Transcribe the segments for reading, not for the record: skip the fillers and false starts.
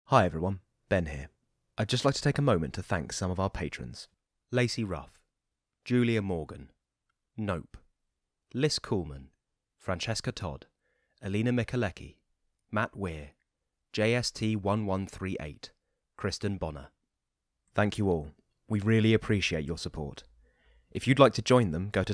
Hi everyone, Ben here. I'd just like to take a moment to thank some of our patrons. Lacey Ruff, Julia Morgan, Nope, Liz Coolman, Francesca Todd, Alina Mikalecki, Matt Weir, JST1138, Kristen Bonner. Thank you all. We really appreciate your support. If you'd like to join them, go to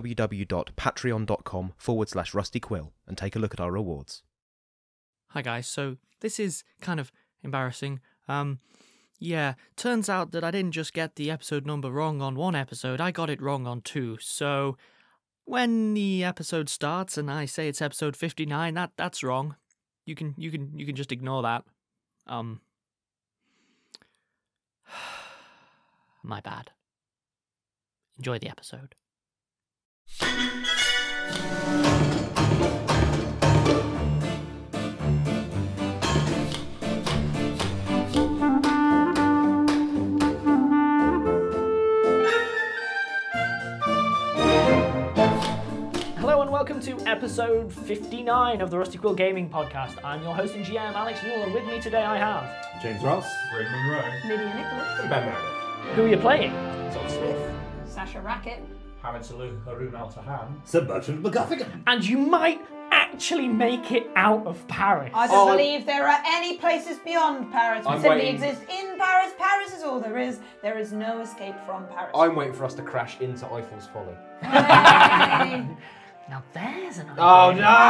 www.patreon.com/rustyquill and take a look at our rewards. Hi guys, so this is kind of embarrassing. Yeah, turns out that I didn't just get the episode number wrong on one episode, I got it wrong on two. So when the episode starts and I say it's episode 59, that's wrong. You can just ignore that. My bad. Enjoy the episode. Hello and welcome to episode 59 of the Rusty Quill Gaming Podcast. I'm your host and GM, Alex Newell, and with me today I have... James Ross, Greg Monroe, Lydia Nicholas, and Ben Meredith. Who are you playing? Tom Smith, Sasha Rackett. Hamid Salu, Harun Al-Tahan. Sir Bertrand McGuffigan. And you might actually make it out of Paris. I don't believe there are any places beyond Paris. We I'm simply waiting. exist in Paris. Paris is all there is. There is no escape from Paris. I'm waiting for us to crash into Eiffel's Folly. Hey. Now there's an idea. Oh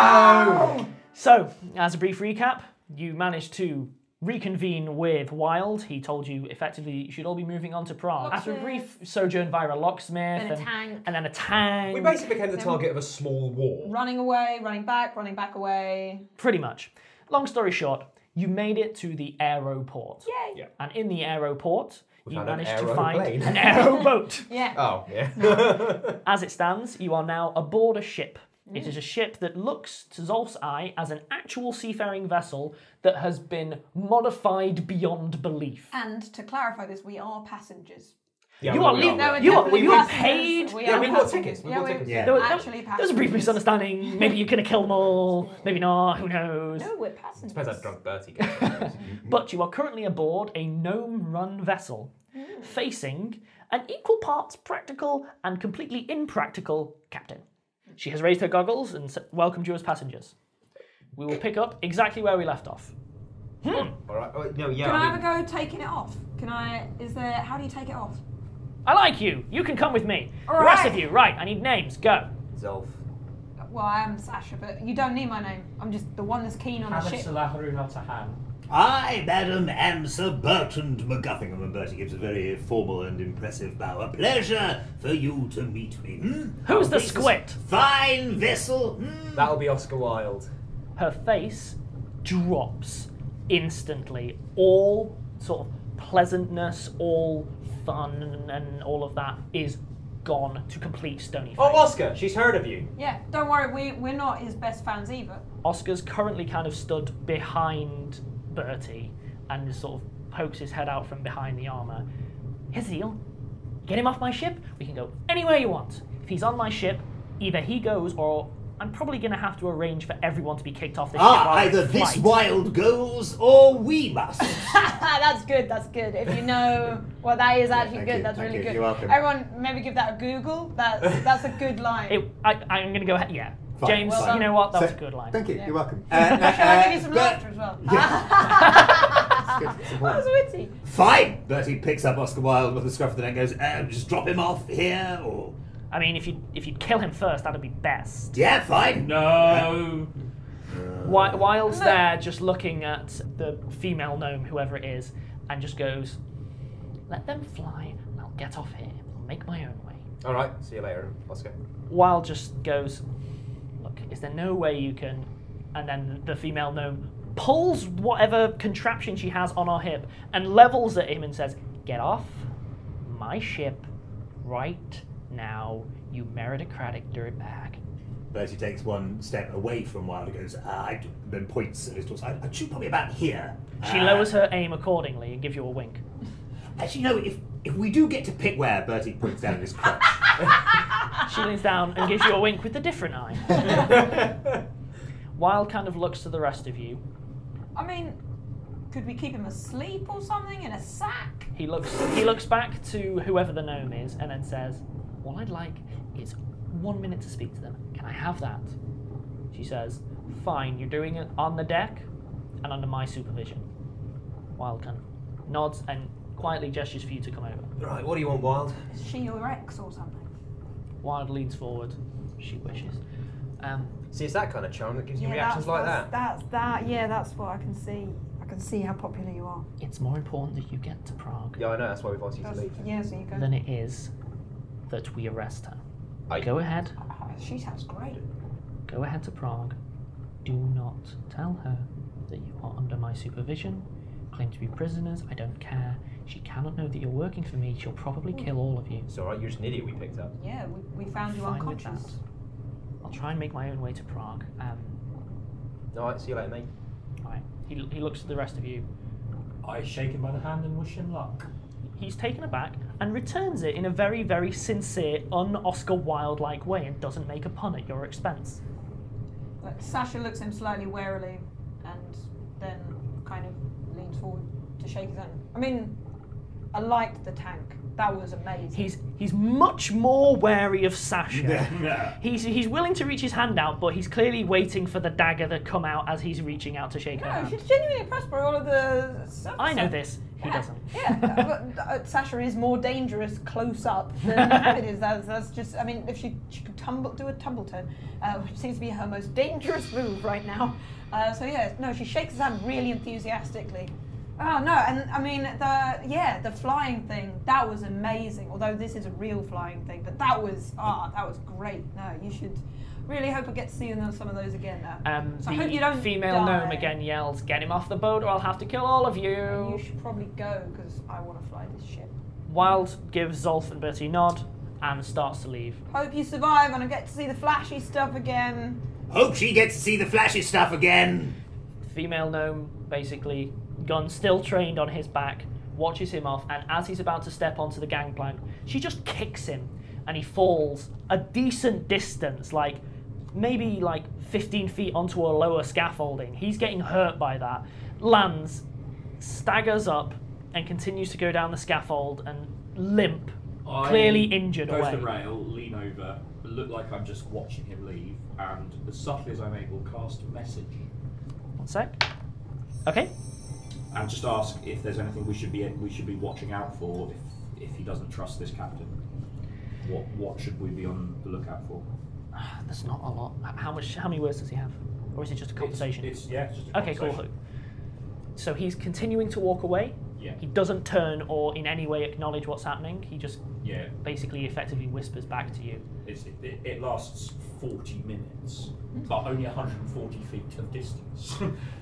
no! So, as a brief recap, you managed to reconvene with Wild. He told you effectively you should all be moving on to Prague. After a brief sojourn via a locksmith Then a tank. and then a tank. We basically became the target of a small war. Running away, running back away. Pretty much. Long story short, you made it to the aeroport. Yay. Yeah. And in the aeroport, you found an managed to find aeroplane. an aeroboat. Yeah. Oh, yeah. As it stands, you are now aboard a ship. It is a ship that looks to Zolf's eye as an actual seafaring vessel that has been modified beyond belief. And to clarify this, we are passengers. Yeah, You we are are. leaving. No, we're You are definitely passengers. passengers. paid. We Yeah, are we bought passengers. tickets. We bought tickets. Yeah. There was Actually a brief passengers. misunderstanding. Maybe you could have killed them all. Maybe not. Who knows? No, we're passengers. Depends how drunk Bertie gets. But you are currently aboard a gnome-run vessel, facing an equal parts practical and completely impractical captain. She has raised her goggles and welcomed you as passengers. We will pick up exactly where we left off. All right. Oh, no, yeah. Can I I have a go taking it off? How do you take it off? I like you. You can come with me. All The rest right. of you, right? I need names. Go. Zolf. Well, I am Sasha, but you don't need my name. I'm just the one that's keen on the Hamid ship. Salah, Harun Al-Tahan. I, madam, am Sir Bertrand McGuffigan. And Bertie gives a very formal and impressive bow. A pleasure for you to meet me. Who's the This squid? Fine vessel. That'll be Oscar Wilde. Her face drops instantly. All sort of pleasantness, all fun, and all of that is gone to complete stony face. Oh, Oscar, she's heard of you. Yeah, don't worry, we're not his best fans either. Oscar's currently kind of stood behind Bertie and sort of pokes his head out from behind the armour. Here's the deal. Get him off my ship, we can go anywhere you want. If he's on my ship, either he goes or I'm probably going to have to arrange for everyone to be kicked off this ship. while Either in this flight. wild goes or we must. That's good. If you know what that is actually Thank good, you, that's thank really you, good. you're welcome. Everyone, maybe give that a Google. That's a good line. I'm going to go ahead. Yeah. Fine, James, well you done. know what? That was a So- good line. Thank you, Yeah. you're welcome. Shall I give you some Bert- laughter as well? It's good, it's That was important. witty. Fine. Bertie picks up Oscar Wilde with a scruff of the neck and goes, just drop him off here, or... I mean, if you'd kill him first, that'd be best. Yeah, fine. No. Wild's there just looking at the female gnome, whoever it is, and just goes, let them fly, and I'll get off here. I'll make my own way. All right. See you later, Oscar. Wild just goes, look, is there no way you can... And then the female gnome pulls whatever contraption she has on her hip and levels at him and says, get off my ship right now, you meritocratic dirtbag. Bertie takes one step away from Wilde and goes, then points at his torso. I'd shoot probably about here. She lowers her aim accordingly and gives you a wink. Actually, no, if we do get to pick where, Bertie points down at his crotch. She leans down and gives you a wink with a different eye. Wild kind of looks to the rest of you. I mean, Could we keep him asleep or something in a sack? He looks back to whoever the gnome is and then says, all I'd like is 1 minute to speak to them. Can I have that? She says, fine, you're doing it on the deck and under my supervision. Wild kind of nods and quietly gestures for you to come over. Right, what do you want, Wild? Is she your ex or something? Wild leans forward. She wishes. See, it's that kind of charm that gives you Yeah, reactions like that. That's what I can see. I can see how popular you are. It's more important that you get to Prague Yeah, I know, that's why we've asked you to leave. Yeah, so you go. than it is that we arrest her. Aye. Go ahead. Oh, she sounds great. Go ahead to Prague. Do not tell her that you are under my supervision. Claim to be prisoners. I don't care. She cannot know that you're working for me. She'll probably kill all of you. It's alright, you're just an idiot we picked up. Yeah, we found you Fine with unconscious. that. I'll try and make my own way to Prague. Alright, see you later, mate. Right. He looks at the rest of you. I shake him by the hand and wish him luck. He's taken aback and returns it in a very, very sincere, un-Oscar Wilde-like way and doesn't make a pun at your expense. Like, Sasha looks at him slightly warily and then kind of leans forward to shake his hand. I mean, I liked the tank. That was amazing. He's much more wary of Sasha. Yeah. He's willing to reach his hand out, but he's clearly waiting for the dagger to come out as he's reaching out to shake her No, hand. she's genuinely impressed by all of the stuff. I know this. He Yeah, doesn't. Yeah, but Sasha is more dangerous close up than Rabbit is. That's just. I mean, if she could do a tumble turn, which seems to be her most dangerous move right now. So yeah, no, she shakes his hand really enthusiastically. Oh no, and I mean the flying thing, that was amazing. Although this is a real flying thing, but that was great. No, you should really hope I get to see you in some of those again now. So I hope you don't female die. gnome again yells, "Get him off the boat, or I'll have to kill all of you." You should probably go because I want to fly this ship. Wild gives Zolf and Bertie a nod and starts to leave. Hope you survive and I get to see the flashy stuff again. Hope she gets to see the flashy stuff again. Female gnome, basically, gun still trained on his back, watches him off, and as he's about to step onto the gangplank, she just kicks him, and he falls a decent distance, like maybe like 15 feet onto a lower scaffolding. He's getting hurt by that, lands, staggers up, and continues to go down the scaffold and limp, clearly injured Go away. to the rail, lean over, look like I'm just watching him leave, and as subtly as I'm able, cast a message. 1 sec. Okay. And just ask if there's anything we should be watching out for if he doesn't trust this captain. What should we be on the lookout for? There's not a lot. How many words does he have? Or is it just a conversation? It's just a Okay, cool. conversation. So he's continuing to walk away. Yeah. He doesn't turn or in any way acknowledge what's happening. He just Yeah. basically effectively whispers back to you. It lasts 40 minutes, but only 140 feet of distance.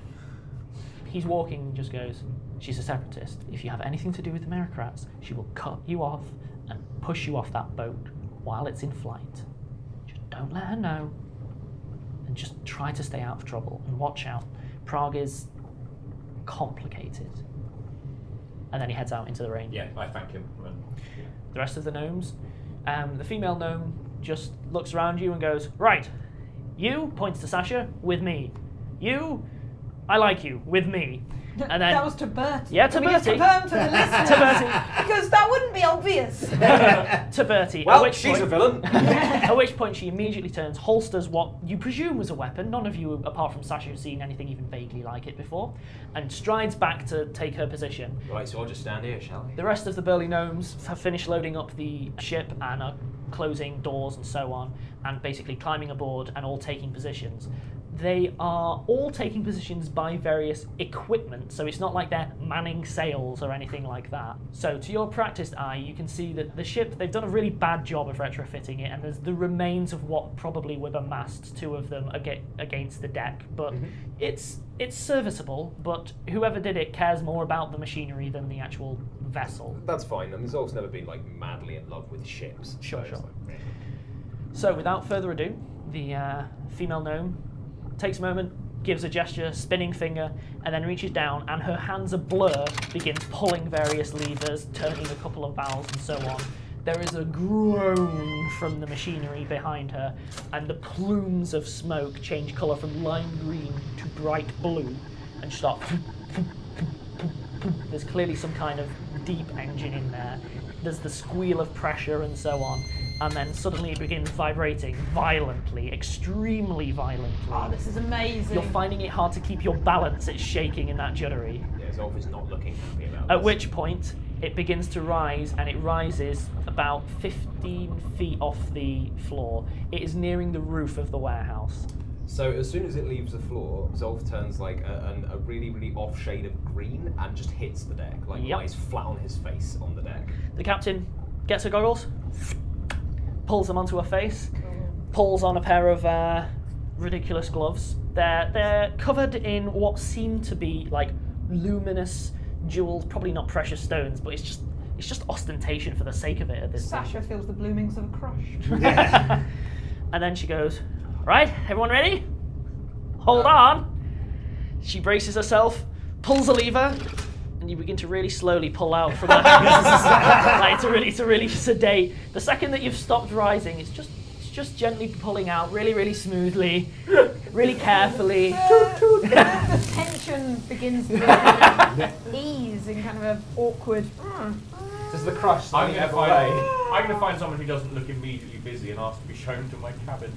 He's walking and just goes, "She's a separatist. If you have anything to do with the Merocrats, she will cut you off and push you off that boat while it's in flight. Just don't let her know. And just try to stay out of trouble and watch out. Prague is complicated." And then he heads out into the rain. Yeah, I thank him. And, yeah. The rest of the gnomes, the female gnome just looks around you and goes, "Right, you," points to Sasha, "with me. You, I like you, with me." And then that was to Bertie. Yeah, to Can we just Bertie. confirm to the listeners? To Bertie. Because that wouldn't be obvious. to Bertie. Well, at which she's point, a villain. At which point she immediately turns, holsters what you presume was a weapon. None of you, apart from Sasha, have seen anything even vaguely like it before, and strides back to take her position. Right, so I'll just stand here, shall we? The rest of the burly gnomes have finished loading up the ship and are closing doors and so on, and basically climbing aboard and all taking positions. They are all taking positions by various equipment, so it's not like they're manning sails or anything like that. So to your practiced eye, you can see that the ship, they've done a really bad job of retrofitting it, and there's the remains of what probably were the masts, 2 of them against the deck. But it's serviceable, but whoever did it cares more about the machinery than the actual vessel. That's fine. I mean, Zol's never been like madly in love with ships. Sure, so sure. it's like, So without further ado, the female gnome takes a moment, gives a gesture, spinning finger, and then reaches down, and her hands a blur, begins pulling various levers, turning a couple of valves and so on. There is a groan from the machinery behind her, and the plumes of smoke change colour from lime green to bright blue, and start There's clearly some kind of deep engine in there. There's the squeal of pressure and so on, and then suddenly it begins vibrating violently, extremely violently. Oh, this is amazing. You're finding it hard to keep your balance. It's shaking in that juddery. Yeah, Zolf is not looking happy about At this. which point, it begins to rise, and it rises about 15 feet off the floor. It is nearing the roof of the warehouse. So as soon as it leaves the floor, Zolf turns like a really, really off shade of green and just hits the deck, like Yep. lies flat on his face on the deck. The captain gets her goggles, pulls them onto her face, pulls on a pair of ridiculous gloves. They're covered in what seem to be like luminous jewels, probably not precious stones, but it's just ostentation for the sake of it at this point. Sasha feels the bloomings of a crush. And then she goes, right, everyone ready? Hold on. She braces herself, pulls a lever, and you begin to really slowly pull out from the hangers. Like to really sedate. The second that you've stopped rising, it's just gently pulling out, really, really smoothly, really carefully. The tension begins to ease in kind of an awkward. Does the crush I'm slowly going ebb to away? I'm going to find someone who doesn't look immediately busy and ask to be shown to my cabin.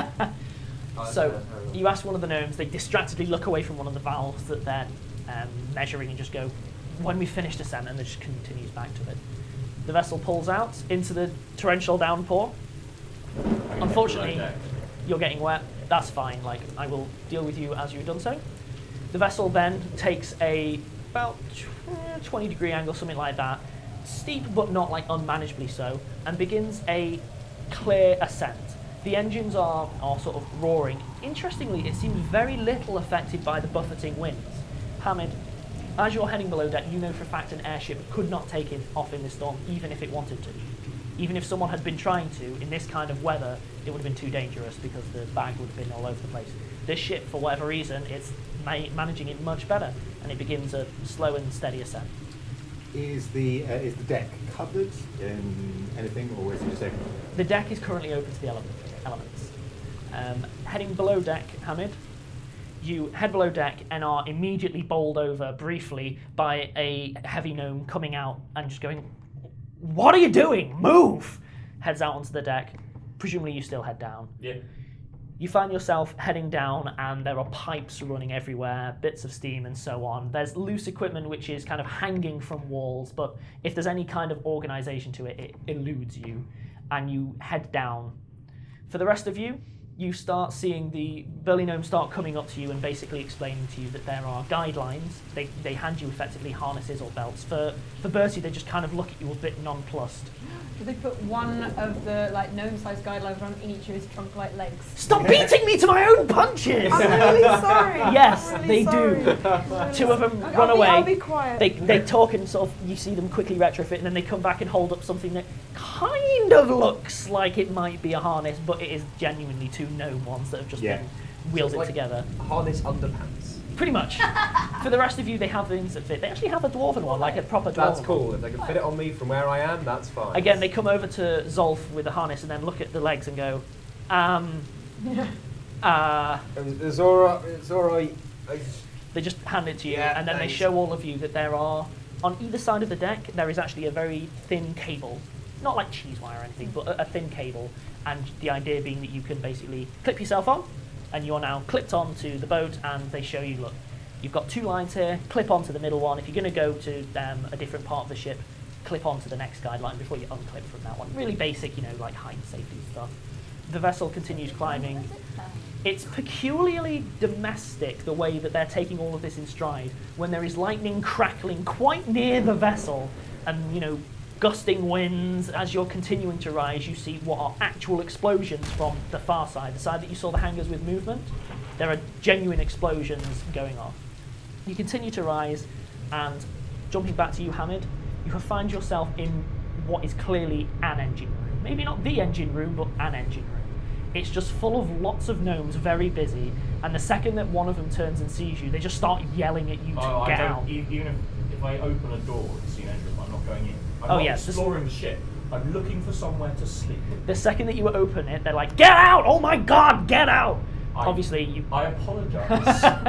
So you ask one of the gnomes, they distractedly look away from one of the valves that they're measuring and just go, when we finish descent, and it just continues back to it. The vessel pulls out into the torrential downpour. Unfortunately, you're getting wet. That's fine. Like, I will deal with you as you've done so. The vessel then takes a about 20-degree angle, something like that, steep but not like unmanageably so, and begins a clear ascent. The engines are sort of roaring. Interestingly, it seems very little affected by the buffeting winds. Hamid, as you're heading below deck, you know for a fact an airship could not take it off in this storm, even if it wanted to. Even if someone had been trying to, in this kind of weather, it would have been too dangerous because the bag would have been all over the place. This ship, for whatever reason, it's managing it much better, and it begins a slow and steady ascent. Is the deck covered in anything, or is it just open? The deck is currently open to the elements. Heading below deck, Hamid, you head below deck and are immediately bowled over briefly by a heavy gnome coming out and just going, "What are you doing? Move!" Heads out onto the deck. Presumably you still head down. Yeah. You find yourself heading down and there are pipes running everywhere, bits of steam and so on. There's loose equipment which is kind of hanging from walls, but if there's any kind of organisation to it, it eludes you, and you head down. For the rest of you, you start seeing the burly gnomes start coming up to you and basically explaining to you that there are guidelines. They hand you effectively harnesses or belts. For Bertie, they just kind of look at you a bit nonplussed. Do they put one of the like gnome-sized guidelines on each of his trunk-like legs? Stop beating me to my own punches! I'm really sorry. Yes, I'm they really do. sorry. Two of them I'll run be- away. I'll be quiet. They talk and sort of, you see them quickly retrofit, and then they come back and hold up something that kind of looks like it might be a harness, but it is genuinely two gnome ones that have just been wielded like together. Harness underpants. Pretty much. For the rest of you, they have things that fit. They actually have a dwarven one, like a proper dwarven That's one. cool. If they can fit it on me from where I am, that's fine. Again, they come over to Zolf with the harness and then look at the legs and go, It's alright. They just hand it to you, Yeah, and then thanks. they show all of you that there are, on either side of the deck, there is actually a very thin cable. Not like cheese wire or anything, but a thin cable. And the idea being that you can basically clip yourself on, and you're now clipped onto the boat, and they show you, look, you've got two lines here, clip onto the middle one. If you're going to go to a different part of the ship, clip onto the next guideline before you unclip from that one. Really basic, like height safety stuff. The vessel continues climbing. It's peculiarly domestic, the way that they're taking all of this in stride, when there is lightning crackling quite near the vessel, and, gusting winds. As you're continuing to rise, you see what are actual explosions from the far side, the side that you saw the hangars with movement. There are genuine explosions going off. You continue to rise, and jumping back to you, Hamid, you have found yourself in what is clearly an engine room. Maybe not the engine room, but an engine room. It's just full of lots of gnomes, very busy, and the second that one of them turns and sees you, they just start yelling at you to get out. Even if I open a door to see an engine room, I'm not going in. I'm Oh, not yes, exploring the ship. I'm looking for somewhere to sleep. The second that you open it, they're like, "Get out! Oh my God, get out!" Obviously, you. I apologise.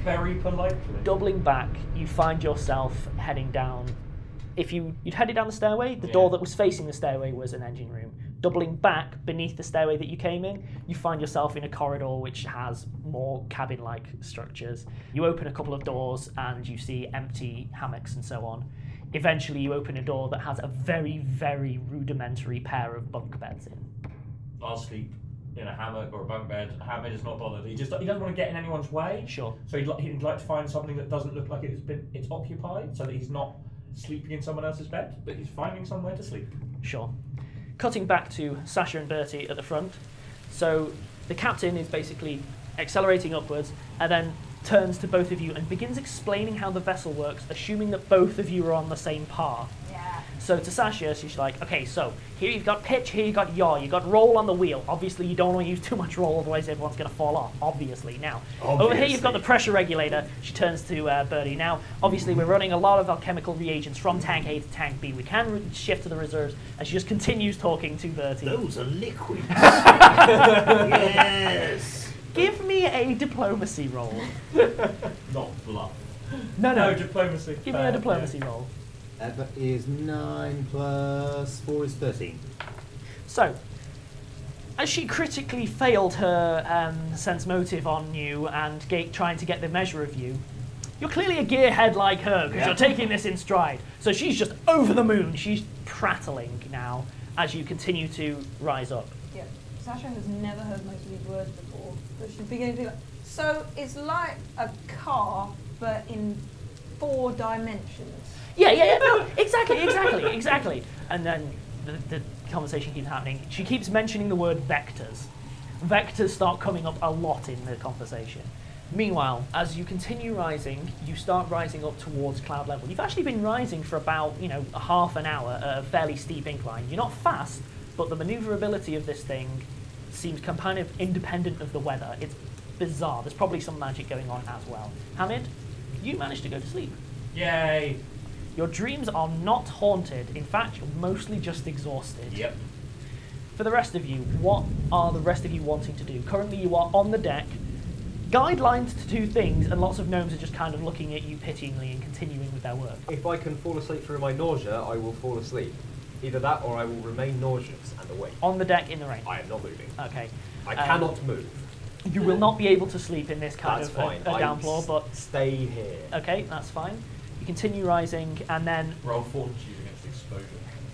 Very politely. Doubling back, you find yourself heading down. If you'd headed down the stairway, the door that was facing the stairway was an engine room. Doubling back beneath the stairway that you came in, you find yourself in a corridor which has more cabin-like structures. You open a couple of doors and you see empty hammocks and so on. Eventually you open a door that has a very, very rudimentary pair of bunk beds in. I'll sleep in a hammock or a bunk bed. A hammock is not bothered. He doesn't want to get in anyone's way. Sure. So he'd like to find something that doesn't look like it's occupied, so that he's not sleeping in someone else's bed, but he's finding somewhere to sleep. Sure. Cutting back to Sasha and Bertie at the front. So the captain is basically accelerating upwards and then turns to both of you and begins explaining how the vessel works, assuming that both of you are on the same path. Yeah. So to Sasha, she's like, okay, so here you've got pitch, here you've got yaw, you've got roll on the wheel. Obviously, you don't want to use too much roll, otherwise everyone's going to fall off, obviously. Now, over here you've got the pressure regulator. She turns to Bertie. Now, obviously, we're running a lot of alchemical reagents from tank A to tank B. We can shift to the reserves, and she just continues talking to Bertie. Those are liquids. Yes. Give me a diplomacy roll. Not bluff. No, diplomacy. Give me a diplomacy roll. That is 9 plus 4 is 13. So, as she critically failed her sense motive on you and trying to get the measure of you, you're clearly a gearhead like her because you're taking this in stride. So she's just over the moon. She's prattling now as you continue to rise up. Yeah. Sasha has never heard most of these words before, but she's beginning to be like, so it's like a car, but in 4 dimensions. Yeah, no, exactly. And then the conversation keeps happening. She keeps mentioning the word vectors. Vectors start coming up a lot in the conversation. Meanwhile, as you continue rising, you start rising up towards cloud level. You've actually been rising for about, a half an hour at a fairly steep incline. You're not fast, but the maneuverability of this thing seems kind of independent of the weather. It's bizarre. There's probably some magic going on as well. Hamid, you managed to go to sleep. Yay! Your dreams are not haunted. In fact, you're mostly just exhausted. Yep. For the rest of you, what are the rest of you wanting to do? Currently, you are on the deck, guidelines to do things, and lots of gnomes are just kind of looking at you pityingly and continuing with their work. If I can fall asleep through my nausea, I will fall asleep. Either that or I will remain nauseous and awake. On the deck in the rain. I am not moving. Okay. I cannot move. You will not be able to sleep in this kind That's of fine. a down floor, but stay here. Okay, that's fine. You continue rising, and then roll fortitude against exposure.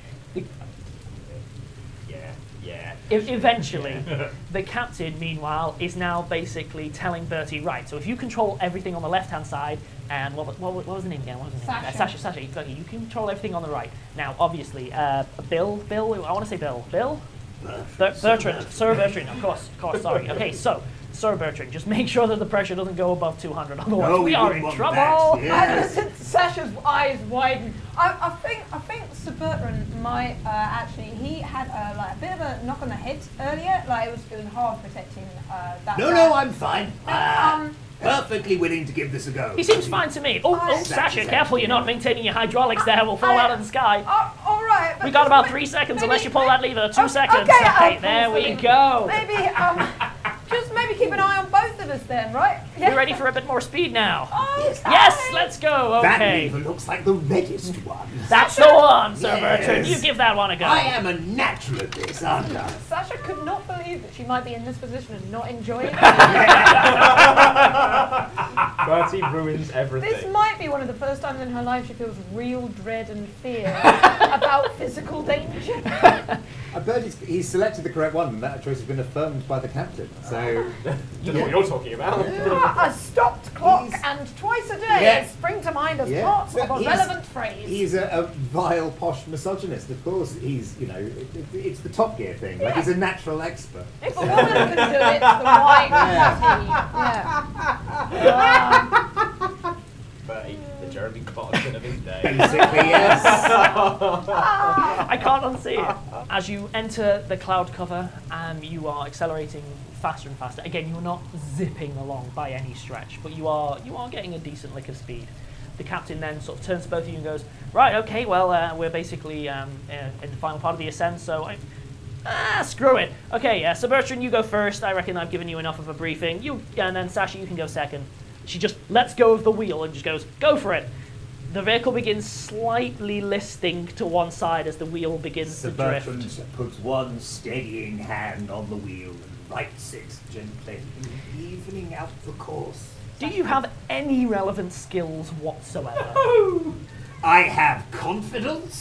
Yeah. Eventually, the captain, meanwhile, is now basically telling Bertie, right, so if you control everything on the left-hand side, and what was the name again? Sasha, exactly. You control everything on the right. Now, obviously, Bill, I want to say Bill. Bertrand, Sir Bertrand, of course, sorry. Okay, so, Sir Bertrand, just make sure that the pressure doesn't go above 200, otherwise we are in trouble. Yes. Sasha's eyes widen. I think Sir Bertrand might actually. He had a bit of a knock on the head earlier. Like it was hard protecting that. No, I'm fine. Perfectly willing to give this a go. He seems fine to me. Oh, Sasha, careful! You're not maintaining your hydraulics there. We'll fall out of the sky. All right. We got about 3 seconds unless you pull that lever. 2 seconds. Okay, there we go. Maybe just maybe keep an eye on both of us then, right? You ready for a bit more speed now? Okay. Yes, let's go. Okay. That lever looks like the reddest one. That's the one, Sir Bertrand. You give that one a go. I am a natural at this, aren't I? Sasha could not believe that she might be in this position and not enjoying it. Bertie ruins everything. This might be one of the first times in her life she feels real dread and fear about physical danger. I bet he's selected the correct one, and that choice has been affirmed by the captain. So, you know what you're talking about. A stopped clock and twice a day spring to mind as parts of a relevant phrase. He's a vile, posh misogynist. Of course, he's it's the Top Gear thing. Like he's a natural expert. If a woman can do it, then why can't he? Bertie, the Jeremy Clarkson of his day. Basically, yes. I can't unsee it. As you enter the cloud cover, you are accelerating faster and faster. Again, you're not zipping along by any stretch, but you are getting a decent lick of speed. The captain then sort of turns to both of you and goes, right, okay, well, we're basically in the final part of the ascent, so screw it. Okay, Sir Bertrand, you go first. I reckon I've given you enough of a briefing. And then Sasha, you can go second. she just lets go of the wheel and just goes, go for it. The vehicle begins slightly listing to one side as the wheel begins to drift. Sir Bertrand puts one steadying hand on the wheel and rights it gently, evening out the course. Do you have any relevant skills whatsoever? I have confidence.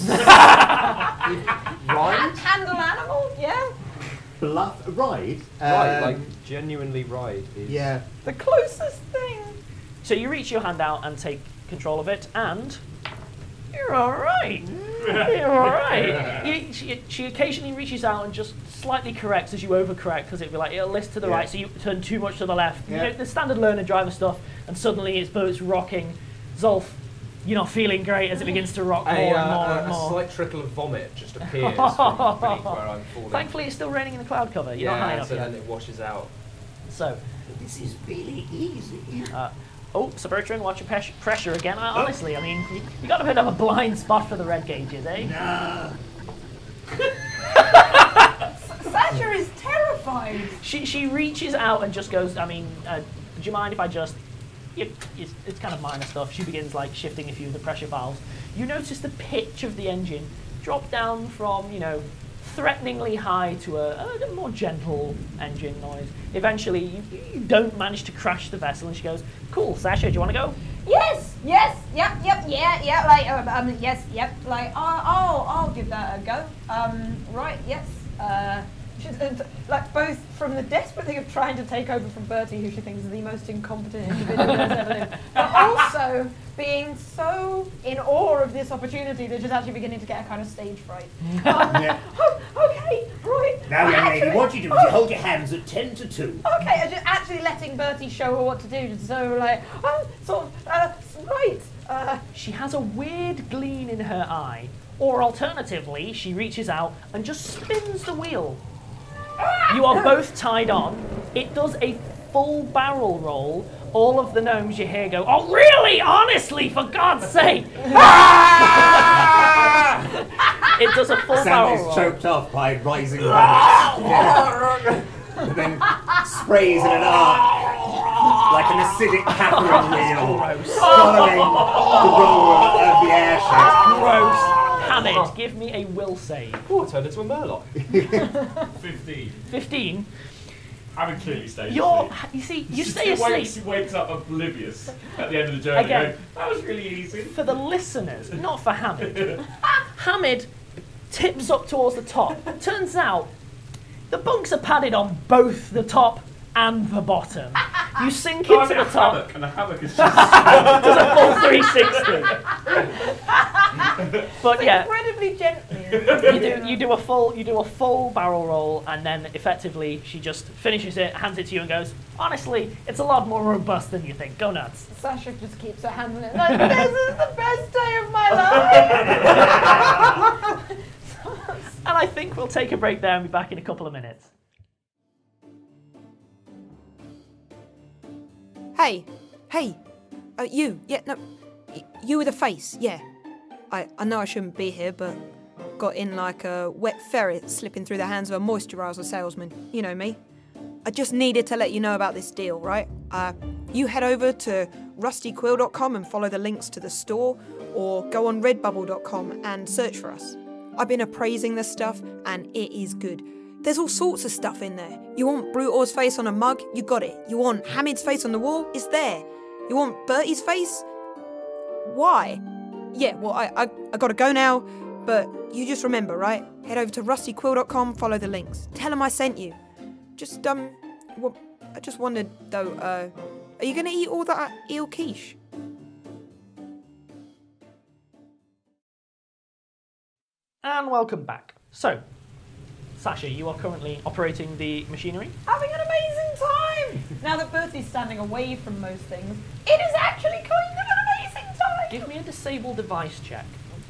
Ride? Handle animal, yeah. Bluff ride. Ride, like genuinely ride. Is... Yeah. The closest thing. So you reach your hand out and take control of it, and you're all right. You're all right. She occasionally reaches out and just slightly corrects as you overcorrect, because it'll be like it'll list to the right, so you turn too much to the left. Yeah. You know, the standard learner driver stuff, and suddenly its boat's rocking. Zolf, you're not feeling great as it begins to rock more and more and more. A slight trickle of vomit just appears from beneath where I'm falling. Thankfully, it's still raining in the cloud cover. You're not high enough so yet. then it washes out. So, This is really easy. oh, Sir Bertrand, watch your pressure again. Honestly, I mean, you got a bit of a blind spot for the red gauges, eh? Nah. Sasha is terrified. She reaches out and just goes, I mean, do you mind if I just... It's kind of minor stuff. She begins like shifting a few of the pressure valves. You notice the pitch of the engine drop down from, you know, threateningly high to a more gentle engine noise. Eventually, you don't manage to crash the vessel, and she goes, cool, Sasha, do you want to go? Yes, yep, like, yes, yep, like, I'll give that a go. Right, yes. She's, like, both from the desperate thing of trying to take over from Bertie, who she thinks is the most incompetent individual that's ever lived, but also being so in awe of this opportunity that she's actually beginning to get a kind of stage fright. Okay, right. Now, young lady, what you do is you hold your hands at 10 to 2. Okay, and just actually letting Bertie show her what to do, just so like, right. She has a weird gleam in her eye, or alternatively, she reaches out and just spins the wheel. You are both tied on. It does a full barrel roll. All of the gnomes you hear go, oh really? Honestly, for God's sake! It does a full Sam barrel is roll. choked off by rising vomit. And then sprays in an arc like an acidic Catherine wheel, following the roll of the airship. Gross. Hamid, give me a will save. Oh, it turned into a Murloc. 15. 15. Hamid clearly stays You asleep. stay asleep. He wakes up oblivious at the end of the journey. Again. Going, that was really easy. For the listeners, not for Hamid. Hamid tips up towards the top. Turns out the bunks are padded on both the top and the bottom. You sink into the top. Hammock, and the hammock is just Does a full 360. But yeah, Incredibly gently. you do a full barrel roll, and then effectively she just finishes it, hands it to you, and goes, honestly, it's a lot more robust than you think. Go nuts. Sasha just keeps her hand on it. Like, this is the best day of my life. And I think we'll take a break there and be back in a couple of minutes. Hey, you, yeah, no, you with a face, yeah. I know I shouldn't be here, but got in like a wet ferret slipping through the hands of a moisturiser salesman. You know me. I just needed to let you know about this deal, right? You head over to rustyquill.com and follow the links to the store, or go on redbubble.com and search for us. I've been appraising this stuff, and it is good. There's all sorts of stuff in there. You want Brutor's face on a mug? You got it. You want Hamid's face on the wall? It's there. You want Bertie's face? Why? Yeah, well, I gotta go now, but you just remember, right? Head over to rustyquill.com, follow the links. Tell them I sent you. Just, well, I just wondered, though, are you gonna eat all that eel quiche? And welcome back. So, Sasha, you are currently operating the machinery. Having an amazing time! Now that Bertie's standing away from most things, it is actually kind of an amazing time! Give me a disable device check.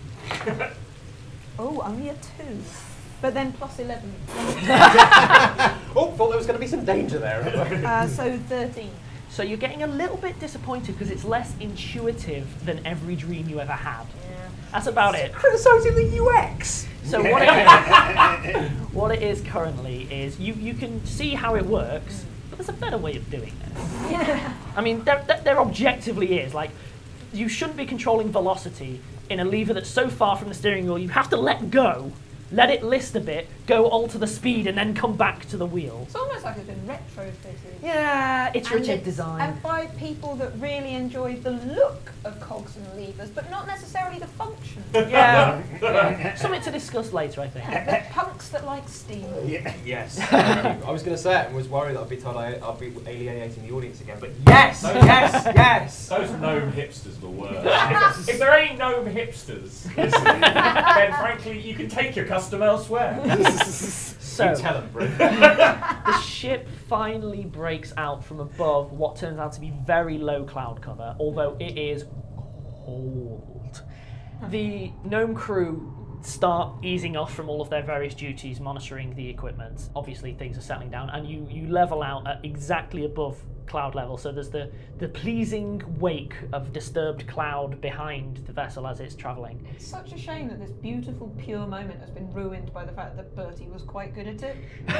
Oh, only a 2. But then plus 11. Oh, thought there was going to be some danger there. So 13. So you're getting a little bit disappointed because it's less intuitive than every dream you ever had. Yeah. That's about it. Criticising the UX. So what it is currently is you can see how it works. but there's a better way of doing this. Yeah. I mean, there objectively is. Like, you shouldn't be controlling velocity in a lever that's so far from the steering wheel. You have to let go, let it list a bit, go alter the speed, and then come back to the wheel. It's almost like it's been retrofitted. Yeah, iterative And design. And by people that really enjoy the look of cogs and levers, but not necessarily the function. Yeah. Something to discuss later, I think. The punks that like steam. Yes. Thank you. I was going to say it and was worried that I'd be told I'd be alienating the audience again, but yes, yes. Those gnome hipsters were worse. If there ain't gnome hipsters listening, then frankly you can take your custom elsewhere. So, you tell them, bro. The ship finally breaks out from above what turns out to be very low cloud cover, although it is cold. The gnome crew start easing off from all of their various duties, monitoring the equipment. Obviously things are settling down, and you level out at exactly above cloud level, so there's the pleasing wake of disturbed cloud behind the vessel as it's travelling. It's such a shame that this beautiful, pure moment has been ruined by the fact that Bertie was quite good at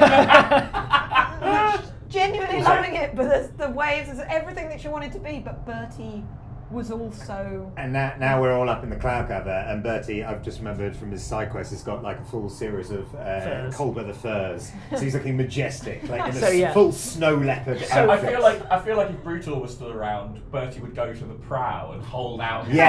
it. Genuinely loving it, but there's the waves, there's everything that she wanted to be, but Bertie was also... And now we're all up in the cloud cover, and Bertie, I've just remembered from his side quest, has got like a full series of cold weather furs. So he's looking majestic, like in a full snow leopard outfit. I feel like if Brutal was still around, Bertie would go to the prow and hold out his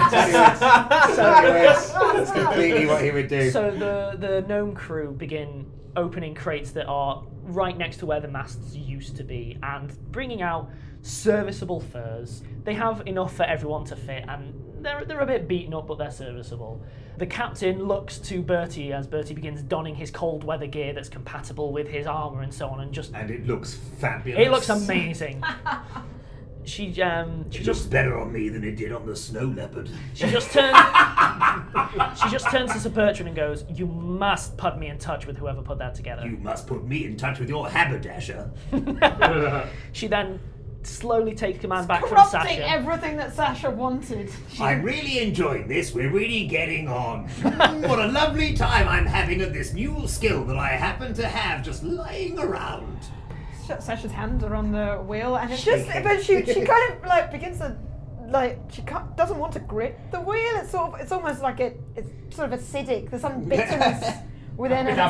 That's completely what he would do. So the gnome crew begin opening crates that are right next to where the masts used to be and bringing out serviceable furs. They have enough for everyone to fit, and they're a bit beaten up, but they're serviceable. The captain looks to Bertie as Bertie begins donning his cold weather gear that's compatible with his armour and so on, and it looks fabulous. It looks amazing. She looks better on me than it did on the snow leopard. She just turns to Sir Bertrand and goes, "You must put me in touch with whoever put that together. You must put me in touch with your haberdasher." She then slowly takes command back from corrupting Sasha. everything that Sasha wanted. I'm really enjoying this. We're really getting on. What a lovely time I'm having at this new skill that I happen to have just lying around. Sasha's hands are on the wheel, and it's just, but she kind of like begins to, like, doesn't want to grip the wheel. It's almost like it's sort of acidic. There's some bitterness within it.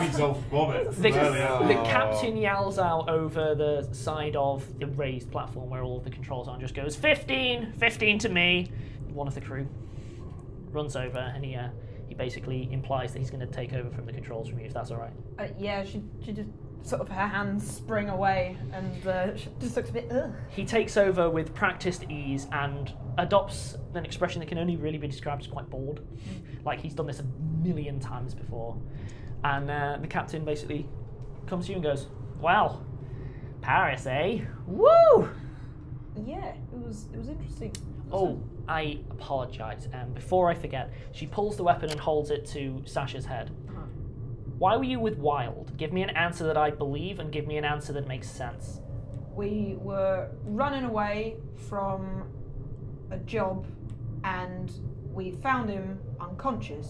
The captain yells out over the side of the raised platform where all of the controls are and just goes, 15 to me. One of the crew runs over and he basically implies that he's going to take over from the controls from you, if that's all right. Yeah, she just sort of, her hands spring away and she just looks a bit ugh. He takes over with practiced ease and adopts an expression that can only really be described as quite bored. Like he's done this a million times before. And the captain basically comes to you and goes, "Well, Paris, eh? Woo!" Yeah, it was interesting. Oh, I apologise. Before I forget, she pulls the weapon and holds it to Sasha's head. Why were you with Wild? Give me an answer that I believe and give me an answer that makes sense. We were running away from a job and we found him unconscious.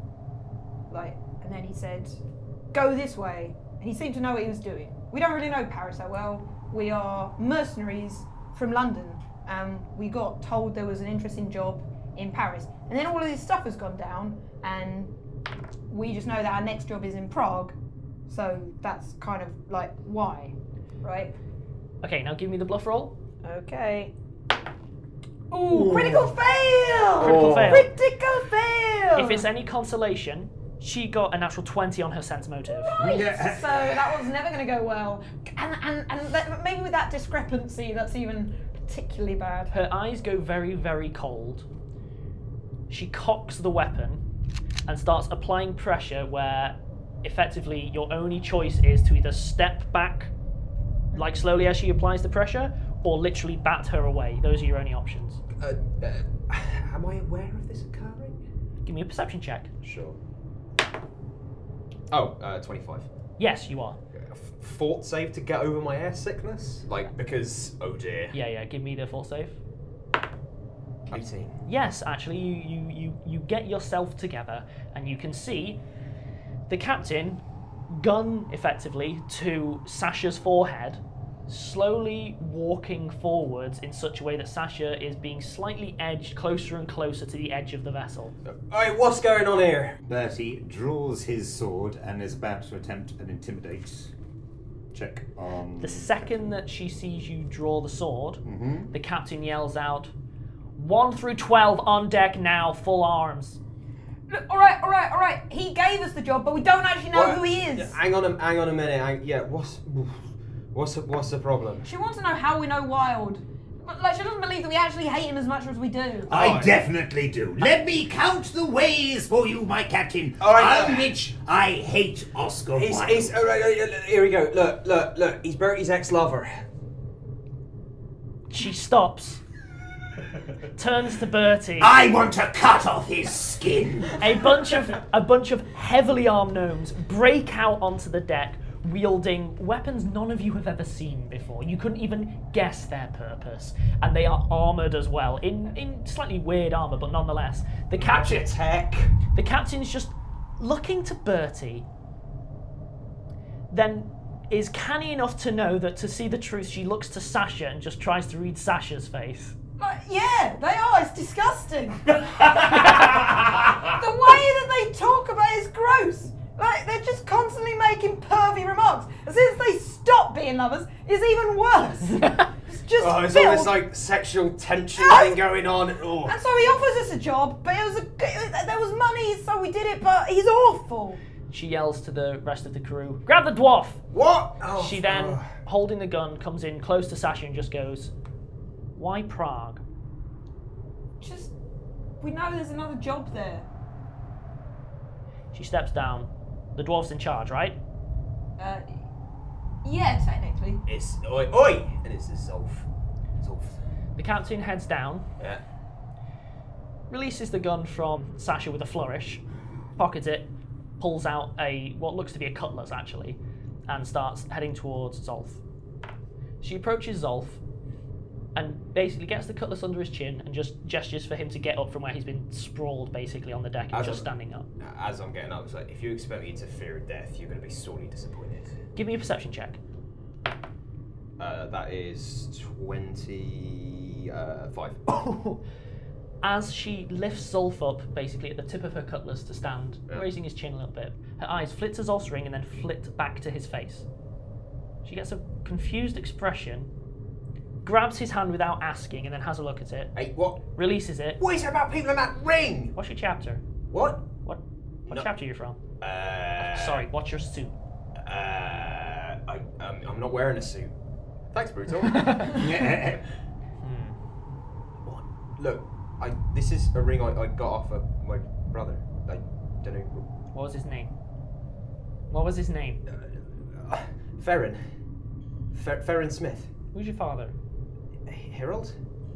And then he said, "Go this way." And he seemed to know what he was doing. We don't really know Paris that well. We are mercenaries from London. We got told there was an interesting job in Paris. And then all of this stuff has gone down, and we just know that our next job is in Prague. So that's kind of like why, right? Okay, now give me the bluff roll. Okay. Ooh, critical fail! Critical fail. Critical fail! If it's any consolation, she got a natural 20 on her sense motive. Right. So that was never going to go well. And maybe with that discrepancy, that's even particularly bad. Her eyes go very, very cold. She cocks the weapon and starts applying pressure where effectively your only choice is to either step back, like slowly as she applies the pressure, or literally bat her away. Those are your only options. Am I aware of this occurring? Give me a perception check. Sure. Oh, 25. Yes, you are. Fort save to get over my air sickness? Because, oh dear. Yeah, give me the fort save. 18. Yes, actually, you get yourself together and you can see the captain gun effectively to Sasha's forehead slowly walking forwards in such a way that Sasha is being slightly edged closer and closer to the edge of the vessel. Alright, what's going on here? Bertie draws his sword and is about to attempt an intimidate check on... The second that she sees you draw the sword, the captain yells out, 1 through 12 on deck now, full arms. Look, all right. He gave us the job, but we don't actually know who he is. Hang on a minute. What's the problem? She wants to know how we know Wild. But, like, she doesn't believe that we actually hate him as much as we do. I definitely do. Let me count the ways for you, my captain, Alright, on which I hate Oscar Wilde. Here we go. Look. He's Bertie's ex-lover. She stops, turns to Bertie. I want to cut off his skin. A bunch of heavily armed gnomes break out onto the deck, wielding weapons none of you have ever seen before. You couldn't even guess their purpose, and they are armoured as well, in slightly weird armour, but nonetheless. The captain's just looking to Bertie, then is canny enough to know that to see the truth, she looks to Sasha and just tries to read Sasha's face. Yeah, they are. It's disgusting. The way that they talk about it is gross. Like, they're just constantly making pervy remarks. As soon as they stop being lovers, it's even worse. It's just it's almost like sexual tension thing going on. Oh. And so he offers us a job, but there was money, so we did it, but he's awful. She yells to the rest of the crew, grab the dwarf! What? She then, holding the gun, comes in close to Sasha and just goes, why Prague? We know there's another job there. She steps down. The dwarf's in charge, right? Yeah, technically. It's oi, and it's Zolf. The captain heads down. Yeah. Releases the gun from Sasha with a flourish, pockets it, pulls out what looks to be a cutlass actually, and starts heading towards Zolf. She approaches Zolf and basically gets the cutlass under his chin and just gestures for him to get up from where he's been sprawled basically on the deck and just standing up. As I'm getting up, it's like, if you expect me to fear death, you're going to be sorely disappointed. Give me a perception check. That is 25. As she lifts Zolf up, basically at the tip of her cutlass to stand, raising his chin a little bit, her eyes flit to Zolf's ring and then flit back to his face. She gets a confused expression, grabs his hand without asking, and then has a look at it. Hey, what? Releases it. What is it about people in that ring? What's your chapter? What? What chapter are you from? Sorry, what's your suit? I'm not wearing a suit. Thanks, Brutal. What? Look, this is a ring I got off of my brother. I don't know. What was his name? What was his name? Ferrin. Ferrin Smith. Who's your father? Harold?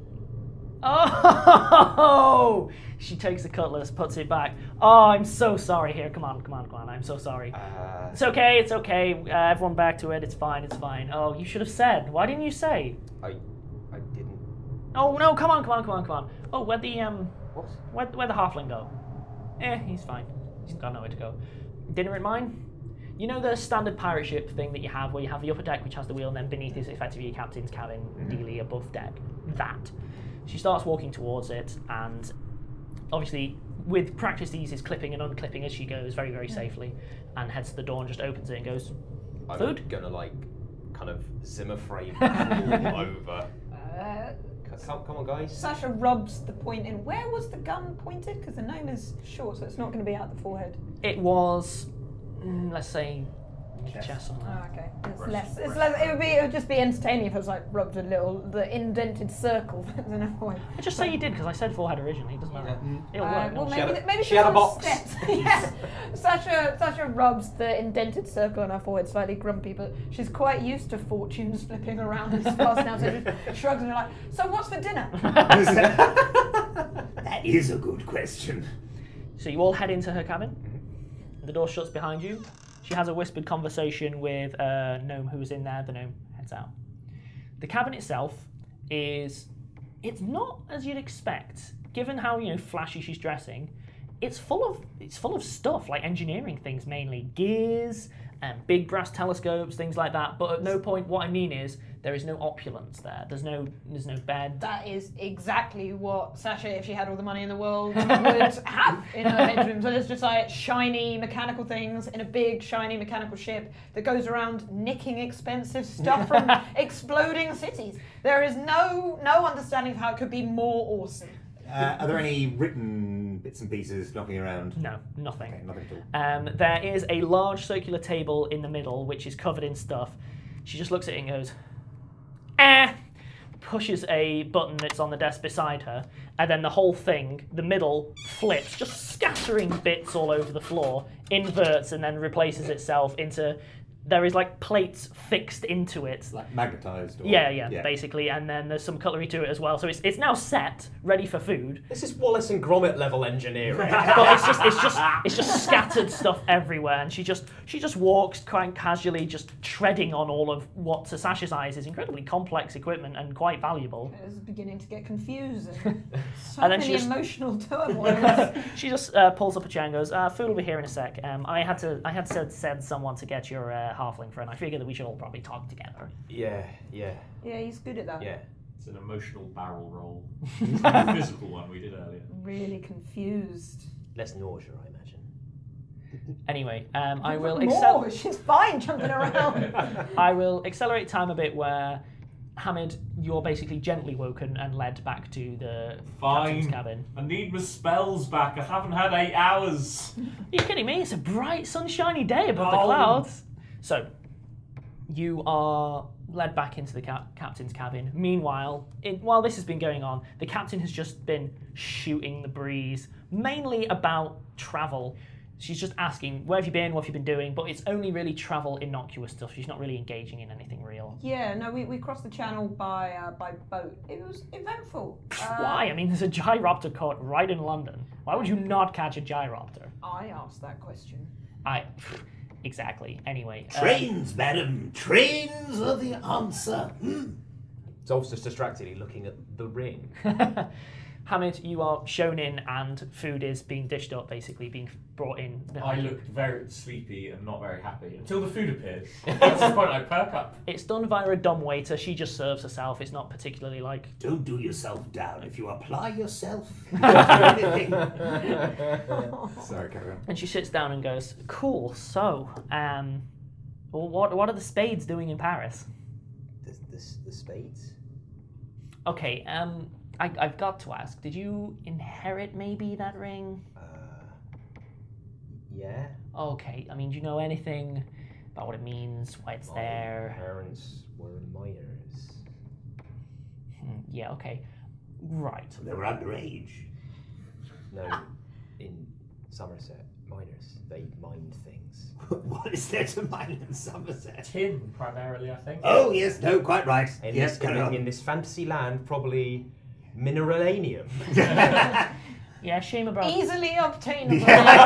Oh! She takes the cutlass, puts it back. Oh, I'm so sorry. Here, come on. I'm so sorry. It's okay. Everyone back to it. It's fine. Oh, you should have said. Why didn't you say? I didn't. Oh no! Come on. Oh, where'd the What? Where'd the halfling go? He's fine. He's got nowhere to go. Dinner in mine? You know the standard pirate ship thing that you have where you have the upper deck which has the wheel and then beneath is effectively your captain's cabin, dealy above deck? That. She starts walking towards it and obviously with practiced ease clipping and unclipping as she goes very, very safely and heads to the door and just opens it and goes, food? I'm gonna kind of Zimmer frame all over. Come on, guys. Sasha rubs the point in. Where was the gun pointed? Because the gnome is short, so it's not going to be out the forehead. It was, let's say, chest. Oh, okay. It's less. It would just be entertaining if it was like rubbed the indented circle. Just say you did because I said forehead originally. It doesn't matter. It'll work. Well, maybe she had a box. Yeah. Sasha rubs the indented circle on her forehead, slightly grumpy, but she's quite used to fortunes flipping around as fast now. So she shrugs and you're like, "So what's for dinner?" That is a good question. So you all head into her cabin. The door shuts behind you. She has a whispered conversation with a gnome who's in there. The gnome heads out. The cabin itself it's not as you'd expect, given how flashy she's dressing. It's full of stuff like engineering things mainly, gears big brass telescopes, things like that. But at no point, what I mean is, there is no opulence there. There's no bed. That is exactly what Sasha, if she had all the money in the world, would have in her bedroom. So there's just like shiny mechanical things in a big shiny mechanical ship that goes around nicking expensive stuff from exploding cities. There is no understanding of how it could be more awesome. Are there any written bits and pieces knocking around? No, nothing. Okay, nothing at all. There is a large circular table in the middle, which is covered in stuff. She just looks at it and goes, pushes a button that's on the desk beside her, and then the whole thing, the middle, flips, just scattering bits all over the floor, inverts, and then replaces itself into... There is like plates fixed into it. Like magnetised? Or... Yeah, basically, and then there's some cutlery to it as well. So it's now set, ready for food. This is Wallace and Gromit level engineering. But it's just scattered stuff everywhere, and she just walks quite casually, just treading on all of what to Sasha's eyes is incredibly complex equipment and quite valuable. It was beginning to get confusing. So And then many she just- emotional turmoils. She just pulls up a chair and goes, "Food will be here in a sec. I had to send someone to get your halfling friend. I figured that we should all probably talk together." Yeah. Yeah, he's good at that. Yeah. It's an emotional barrel roll. Physical one we did earlier. Really confused. Less nausea, I imagine. Anyway, I will More. She's fine jumping around. I will accelerate time a bit where Hamid, you're basically gently woken and led back to the captain's Fine. cabin. I need my spells back. I haven't had 8 hours. Are you kidding me? It's a bright, sunshiny day above the No. clouds. So, you are led back into the captain's cabin. Meanwhile, while this has been going on, the captain has just been shooting the breeze, mainly about travel. She's just asking, where have you been, what have you been doing? But it's only really travel innocuous stuff. She's not really engaging in anything real. Yeah, no, we crossed the channel by boat. It was eventful. Why? I mean, there's a gyropter caught right in London. Why would you not catch a gyropter? I asked that question. Exactly. Anyway. Trains, madam. Trains are the answer. Zolf's just distractedly looking at the ring. Hamid, you are shown in and food is being dished up, basically being brought in. I looked very sleepy and not very happy until the food appeared. That's the point, I perk up. It's done via a dumbwaiter. She just serves herself. It's not particularly like... Don't do yourself down. If you apply yourself, you can do anything. Sorry, carry on. And she sits down and goes, cool, so, well, what are the Spades doing in Paris? The Spades? Okay, I've got to ask, did you inherit maybe that ring? Yeah. Okay, I mean, do you know anything about what it means, why it's there? My parents were minors. Yeah, okay. Right. They were underage. No, in Somerset, miners, they mined things. What is there to mine in Somerset? Tin, primarily, I think. Oh, yes, no, quite right. In Yes, this, carry on. in this fantasy land, probably mineralanium. Yeah, shame about... Easily obtainable.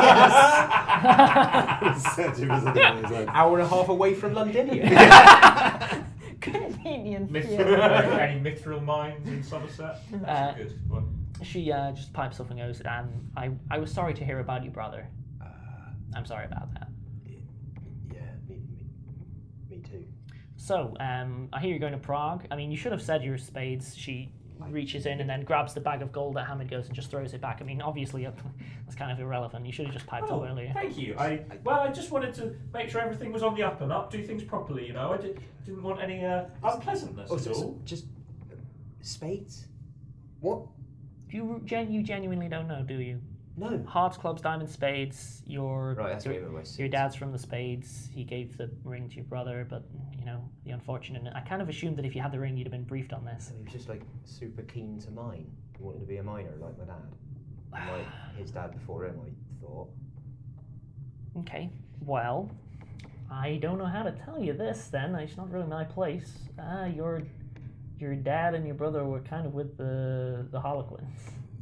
Searching for something on his own. Hour and a half away from Londonia. Convenient. Any mithril mines in Somerset? That's a good one. She just pipes up and goes, I was sorry to hear about your brother. I'm sorry about that. Yeah, me too. So, I hear you're going to Prague. I mean, you should have said your Spades. She reaches in and then grabs the bag of gold that Hamid goes and just throws it back. I mean, obviously, that's kind of irrelevant. You should have just piped up earlier. Thank you. I just wanted to make sure everything was on the up and up, do things properly, you know. I didn't want any unpleasantness at all. Just Spades? What? You genuinely don't know, do you? No. Hearts, clubs, diamonds, spades. Right, that's what I your dad's from the Spades. He gave the ring to your brother, but you know the unfortunate. I kind of assumed that if you had the ring, you'd have been briefed on this. He was just like super keen to mine. He wanted to be a miner like my dad. And, like his dad before him, I thought. Okay. Well, I don't know how to tell you this. Then it's not really my place. Your dad and your brother were kind of with the Harlequins.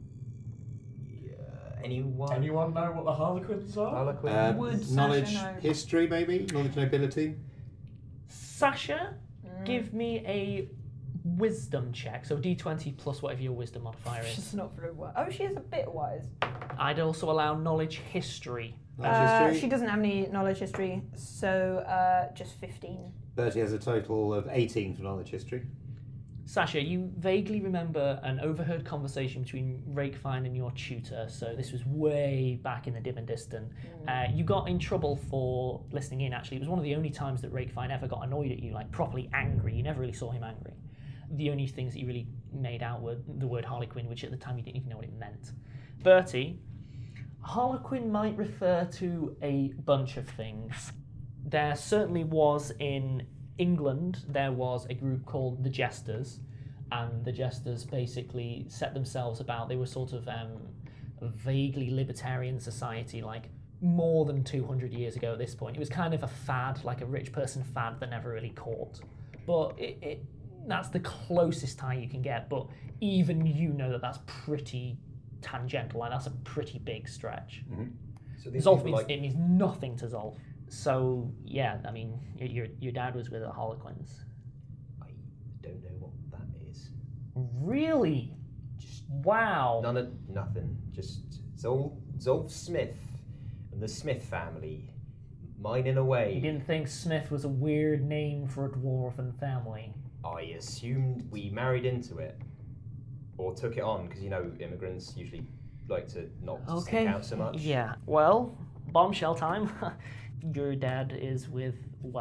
Anyone know what the Harlequins are? Harlequins. Would Knowledge, Sasha know? history, maybe? Knowledge, nobility? Sasha, give me a wisdom check. So D20 plus whatever your wisdom modifier is. She's not very wise. Oh, she is a bit wise. I'd also allow knowledge history. She doesn't have any knowledge history, so just 15. Bertie has a total of 18 for knowledge history. Sasha, you vaguely remember an overheard conversation between Rakefine and your tutor, so this was way back in the dim and distant. You got in trouble for listening in, actually. It was one of the only times that Rakefine ever got annoyed at you, like properly angry. You never really saw him angry. The only things that you really made out were the word Harlequin, which at the time you didn't even know what it meant. Bertie, Harlequin might refer to a bunch of things. There certainly was in England, there was a group called the Jesters, and the Jesters basically set themselves about, they were sort of a vaguely libertarian society, like more than 200 years ago at this point. It was kind of a fad, like a rich person fad that never really caught. But that's the closest tie you can get, but even you know that that's pretty tangential, like that's a pretty big stretch. Mm-hmm. So Zolf means, it means nothing to Zolf. So yeah, I mean, your dad was with the Harlequins. I don't know what that is. Really? Just wow. Nothing. Just Zolf Smith and the Smith family, mining away. You didn't think Smith was a weird name for a dwarven family? I assumed we married into it, or took it on, because immigrants usually like to not stick out so much. Yeah. Well, bombshell time. Your dad was with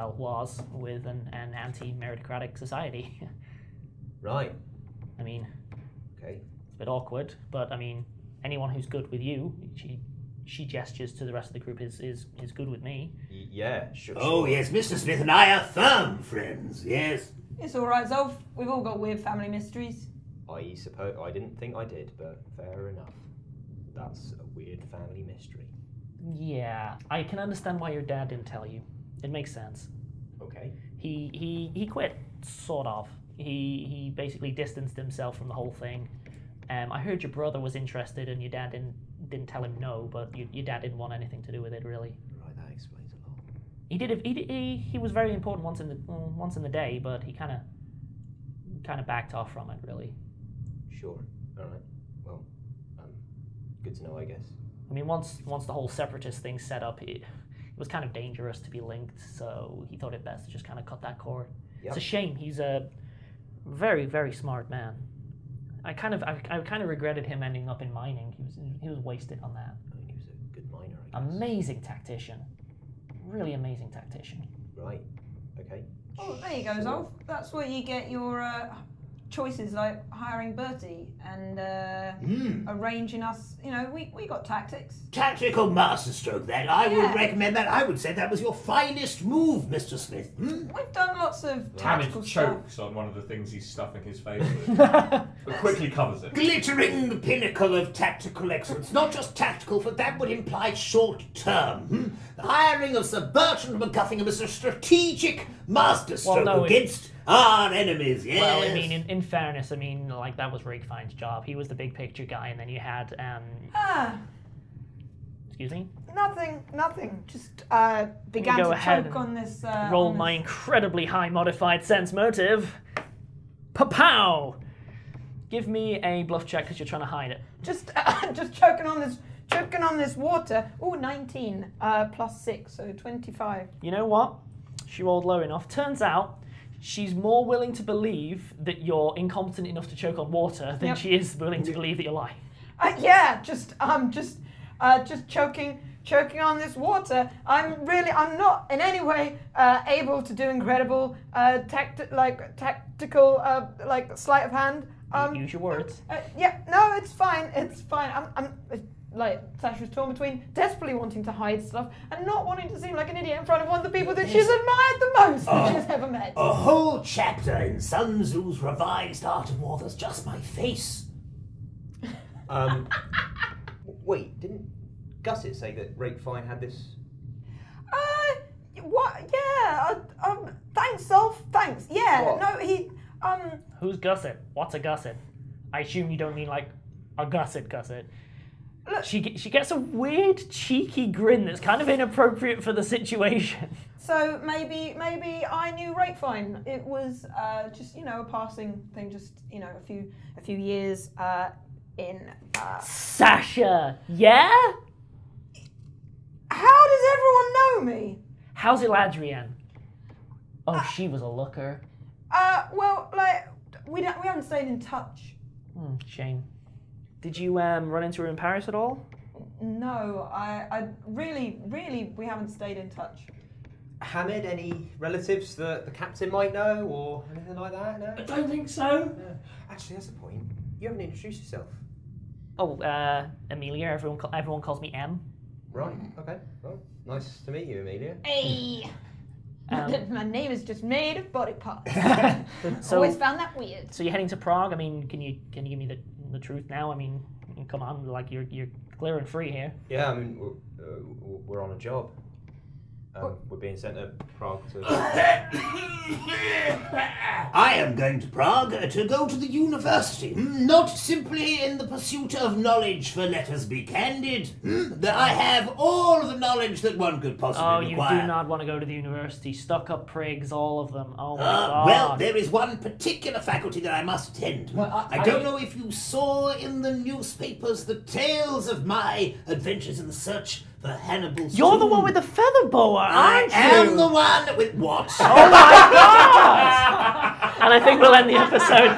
an anti-meritocratic society. Right. I mean, okay. It's a bit awkward, but I mean, anyone who's good with you, she gestures to the rest of the group is good with me. Yeah, sure. Oh yes, Mr. Smith and I are firm friends. Yes. It's all right, Zolf. We've all got weird family mysteries. I suppose I didn't think I did, but fair enough. That's a weird family mystery. Yeah, I can understand why your dad didn't tell you. It makes sense. Okay. He quit, sort of. He basically distanced himself from the whole thing. I heard your brother was interested, and your dad didn't tell him no, but your dad didn't want anything to do with it, really. Right, that explains a lot. He was very important once in the day, but he kind of backed off from it, really. Sure. All right. Well, good to know, I guess. I mean, once the whole separatist thing set up, it was kind of dangerous to be linked, so he thought it best to just kind of cut that cord. Yep. It's a shame. He's a very, very smart man. I kind of regretted him ending up in mining. He was wasted on that. I mean, he was a good miner, I guess. Amazing tactician. Really amazing tactician. Right. Okay. Oh, there you go, Zolf. That's where you get your choices, like hiring Bertie and arranging us. We got tactics. Tactical masterstroke, that. I would recommend that. I would say that was your finest move, Mr. Smith. We've done lots of tactical Hamid stuff. chokes on one of the things he's stuffing his face with, but quickly covers it. Glittering the pinnacle of tactical excellence. Not just tactical, for that would imply short term. The hiring of Sir Bertrand MacGuffingham is a strategic masterstroke against our enemies, yes. Well, I mean, in fairness, I mean, like, that was Rakefine's job. He was the big picture guy, and then you had, Excuse me? Nothing. Just began to choke on this... roll my incredibly high modified sense motive. Pa-pow! Give me a bluff check, because you're trying to hide it. Just choking on this water. Ooh, 19 plus 6, so 25. You know what? She rolled low enough. Turns out she's more willing to believe that you're incompetent enough to choke on water than she is willing to believe that you're lying. Just choking on this water. I'm not in any way able to do incredible tactical sleight of hand. Use your words. No, it's fine. It's fine. I'm like Sasha's torn between desperately wanting to hide stuff and not wanting to seem like an idiot in front of one of the people that she's admired the most that she's ever met. A whole chapter in Sun Tzu's revised Art of War that's just my face. Wait, didn't Gusset say that Rakefine had this? What? Yeah. Thanks, Zolf. Thanks. Yeah. What? No, he. Who's Gusset? What's a Gusset? I assume you don't mean like a Gusset. Look, she gets a weird, cheeky grin that's kind of inappropriate for the situation. So maybe I knew Rakefine. It was just a passing thing, just a few years. in. Sasha, yeah? How does everyone know me? How's Eladrian? Oh, she was a looker. Well, like we haven't stayed in touch. Shame. Did you run into her in Paris at all? No, I really, we haven't stayed in touch. Hamid, any relatives that the captain might know or anything like that? No? I don't think so. Actually, that's the point. You haven't introduced yourself. Oh, Amelia. Everyone calls me M. Right, okay. Well, nice to meet you, Amelia. Hey! My name is just made of body parts. So, always found that weird. So you're heading to Prague. I mean, can you give me the truth now? I mean, come on, like you're clear and free here. Yeah, I mean, we're on a job. We're being sent to Prague to... I am going to Prague to go to the university, not simply in the pursuit of knowledge, for let us be candid. That I have all the knowledge that one could possibly require. Oh, you do not want to go to the university. Stuck-up prigs, all of them. Oh my God. Well, there is one particular faculty that I must attend. Well, I don't know if you saw in the newspapers the tales of my adventures in the search for Hannibal's You're the tomb. one with the feather boa, aren't you? I am the one with what? Oh my God! And I think we'll end the episode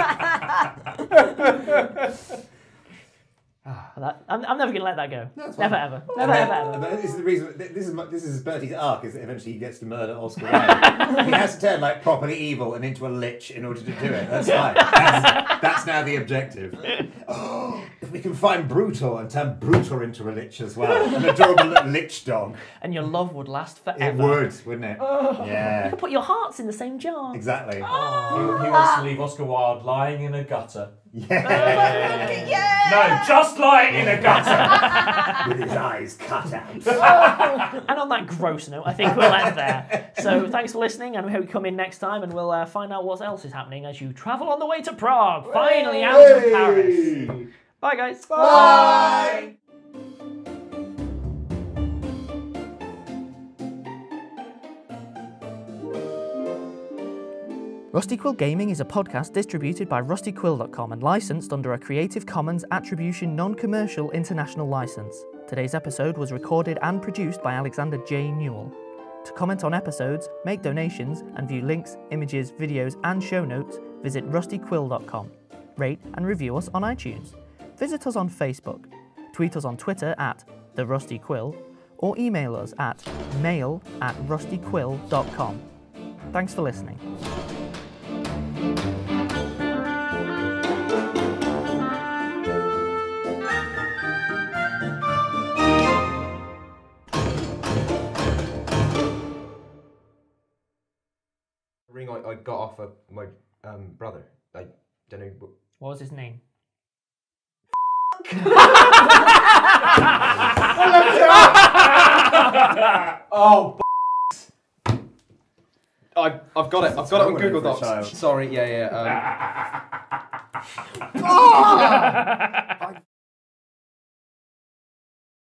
there. I'm never going to let that go. Never ever. Never ever. This is the reason. This is Bertie's arc. Is that eventually he gets to murder Oscar Wilde. He has to turn like properly evil and into a lich in order to do it. That's fine. That's now the objective. Oh, if we can find Brutor and turn Brutor into a lich as well, an adorable little lich dog. And your love would last forever. It would, wouldn't it? Yeah. You could put your hearts in the same jar. Exactly. He wants to leave Oscar Wilde lying in a gutter. Yeah. No, just lying in a gutter. With his eyes cut out. And on that gross note, I think we'll end there. So thanks for listening, and we hope you come in next time, and we'll find out what else is happening as you travel on the way to Prague, finally out of Paris. Bye, guys. Bye. Rusty Quill Gaming is a podcast distributed by rustyquill.com and licensed under a Creative Commons Attribution Non-Commercial International License. Today's episode was recorded and produced by Alexander J. Newell. To comment on episodes, make donations, and view links, images, videos, and show notes, visit rustyquill.com. Rate and review us on iTunes. Visit us on Facebook. Tweet us on Twitter at @TheRustyQuill, or email us at mail@rustyquill.com. Thanks for listening. Ring I got off of my brother. I don't know. What was his name? Oh, I've got it. I've got it on Google Docs. Sorry, yeah.